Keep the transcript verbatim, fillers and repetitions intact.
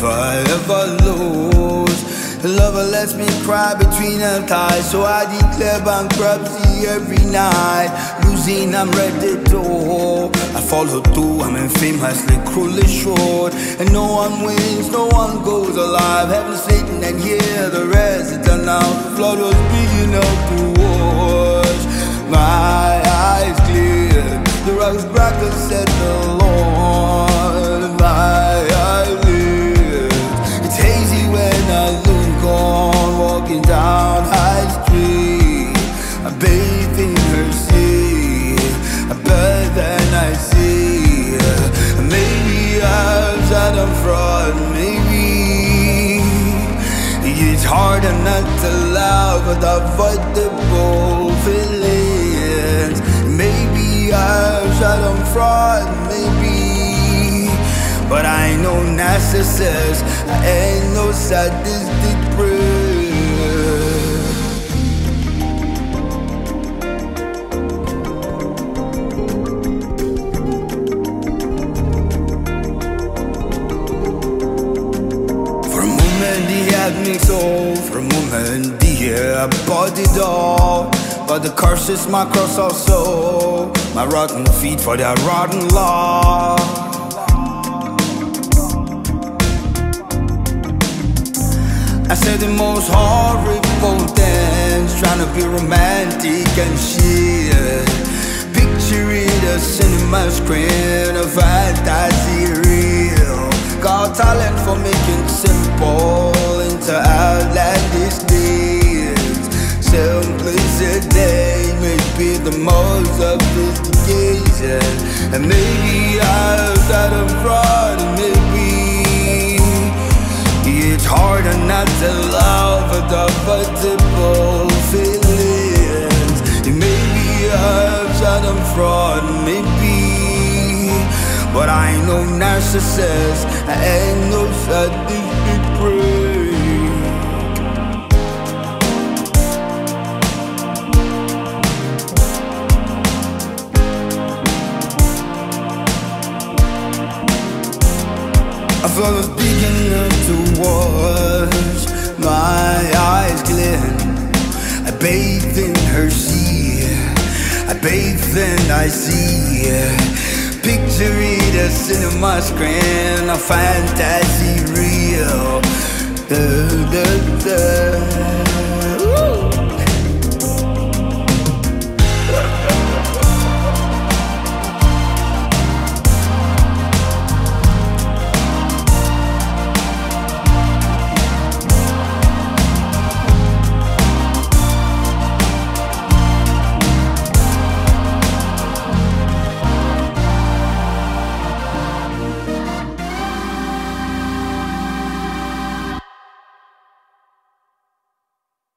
never ever lose. Lover lets me cry between her thighs, so I declare bankruptcy every night. Losing, I'm ready to. I follow through, I'm infamously cruelly short. And no one wins, no one goes alive. Heaven's Satan and here the rest is done now. The flood was big enough to wash my eyes clear. The rocks crack and set the Lord. My eyelids, it's hazy when I look on, walking down High Street. I bathe in her sea, I bet then I see. Maybe I'm sad and fraud, maybe it's harder not to laugh at the avoidable feelings. Maybe I'm sad and fraud, maybe, but I ain't no narcissist, I ain't no sadistic prick. Me so for a moment, dear, I bought it all, but the curse is my cross also, my rotten feet for their rotten law. I said the most horrible things, trying to be romantic and shit. Picture it a cinema screen, a fantasy reel. Got talent for making simple into outlandish deeds. Simplicity may be the most sophistication. And maybe I've got a fraud, and maybe it's harder not to love at the multiple feelings. Maybe I've got a fraud, maybe, but I ain't no narcissist, I ain't no sadistic prick. I felt I was big enough to watch my eyes glint. I bathe in her sea, I bathe and I see. Picture it a cinema screen, a fantasy reel. Da, da, da.